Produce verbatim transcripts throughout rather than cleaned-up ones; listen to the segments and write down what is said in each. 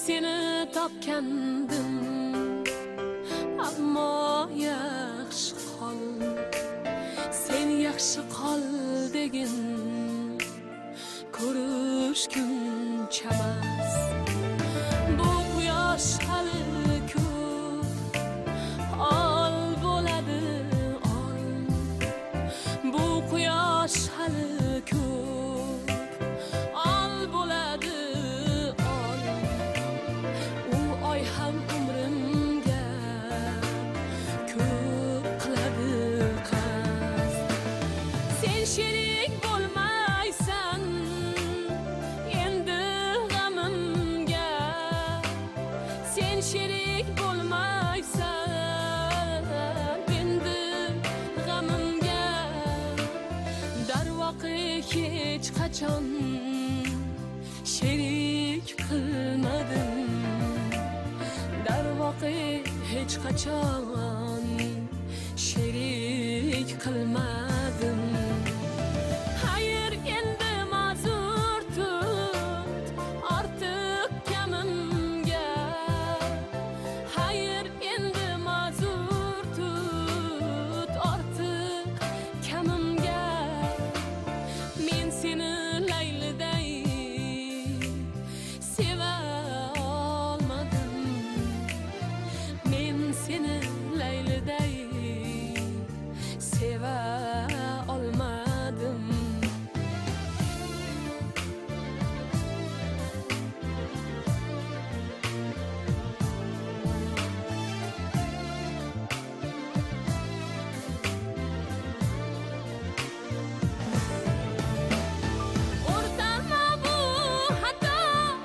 seni topgandim, ammo yaxshi qol, sen yaxshi qol degin ko'rishgim chamas. Bu quyosh hali ko'p, ol bo'ladi ol. Bu quyosh hali ko'p, ol bo'ladi ol. U oy ham umrimga ko'p qiladi qasd. Sen sherik bo'lmaysan endi g'amimga, sen sherik bo'lmaysan endi g'amimga. Darvoqe hech qachon sherik qilmadim, darvoqe hech qachon sherik qilmadim. Hayır endi ma'zur tut ortiq kamimga, hayır endi ma'zur tut ortiq kamimga. Men seni Layliday seva olmadim, men seni Layliday seva olmadim. O'rtanma bu xato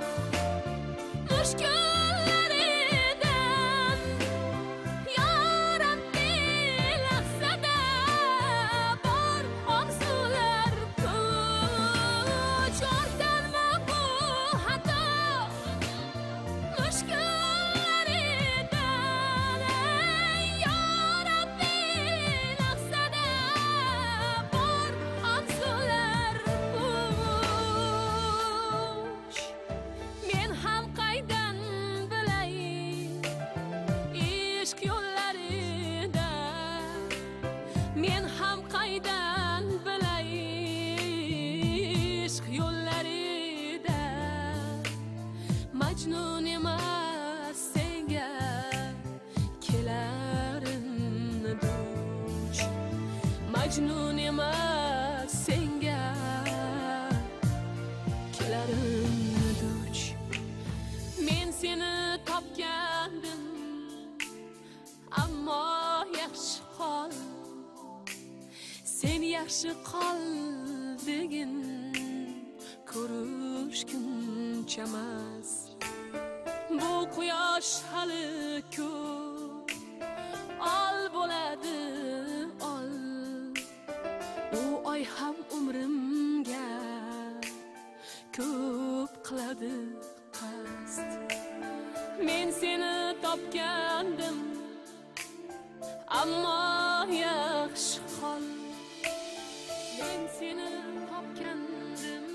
mushkullaridan, yo Rabbi lahzada bor orzular puch. O'rtanma bu xato mushkullaridan, yo Rabbi lahzada bor orzular puch. Men ham qaydan bilay ishq yo'llarida, men ham qaydan bilay ishq yo'llarida. Majnun emas senga kelarimni duch, majnun emas senga kelarimni duch. Men seni topgandim, ammo yaxshi qol, sen yaxshi qol degin ko'rishgim chamas. Bu quyosh hali ko'p, ol bo'ladi ol. U oy ham umrimga ko'p qiladi qasd. Men seni topgandim, ammo yaxshi qol, men seni topgandim,